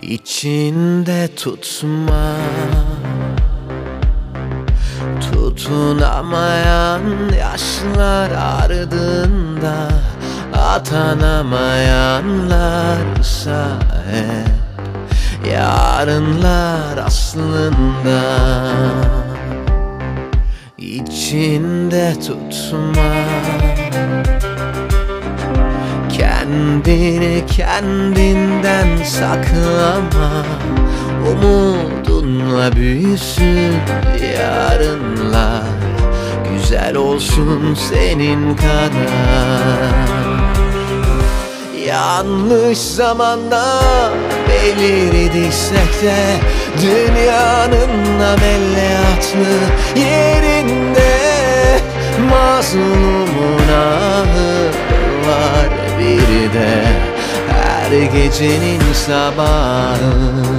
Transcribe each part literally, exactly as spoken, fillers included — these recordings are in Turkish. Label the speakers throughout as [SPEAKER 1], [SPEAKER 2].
[SPEAKER 1] İçinde tutma, tutunamayan yaşlar ardında, atanamayanlarsa hep yarınlar aslında. İçinde tutma, kendini kendinden saklama. Umudunla büyüsün yarınlar, güzel olsun senin kadar. Yanlış zamanda belirdiysek de dünyanın ameliyatlı yerinde, mazlumun ahı var bir de her gecenin sabahı.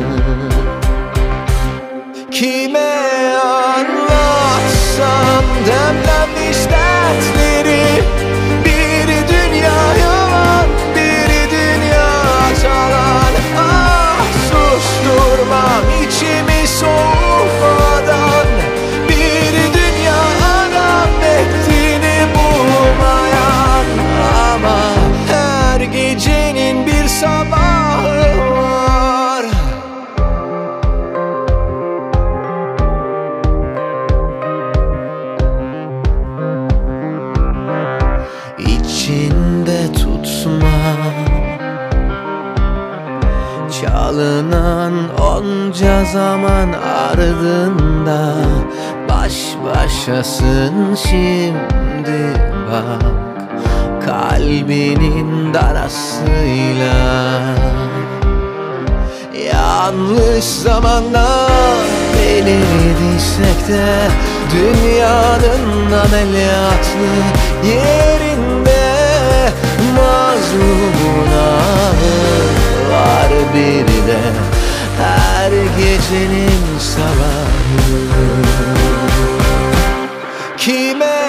[SPEAKER 1] Kime anlatsam demlenmiş dertleri, bir dünya yalan, bir dünya talan. Ah, susturmam içimi soğumadan, bir dünya adam ettiğini bulmayan. Ama her gecenin bir sabahı var. İçinde tutma, çalınan onca zaman ardında, baş başasın şimdi bak kalbinin darasıyla. Yanlış zamanda belirdiysek de dünyanın ameliyatlı yerinde, mazlumun ahı var bir de her gecenin sabahı. Kime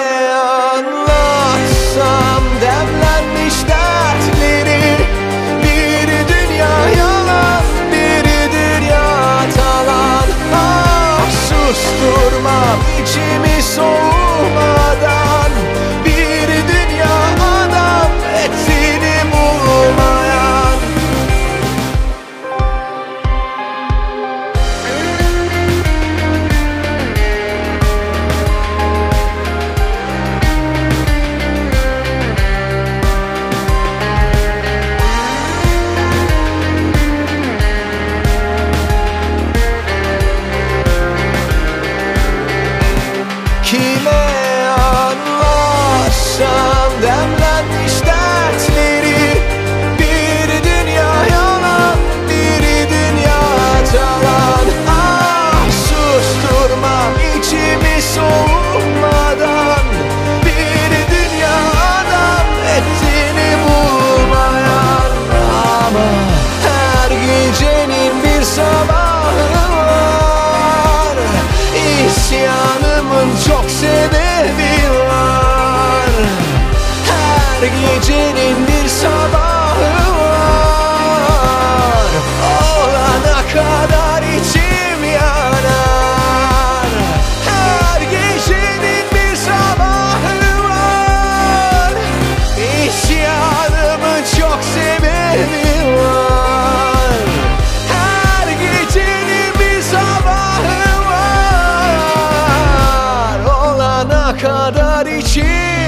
[SPEAKER 1] anlatsam demlenmiş dertleri, bir dünya yalan, bir dünya talan. Ah, susturmam içimi soğumadan, bir dünya adam ettiğini bulmayan. Kime anlatsam demlenmiş dertleri, bir dünya yalan, bir dünya talan. Ah, susturmam içimi soğumadan, bir dünya adam ettiğini bulmayan. Ama her gecenin bir sabahı var, İsyanımın çok sebebi var. Her gecenin bir sabahı var, olana kadar içim yanar. Her gecenin bir sabahı var, İsyanımın çok sebebi var. Her gecenin bir sabahı var, olana kadar içim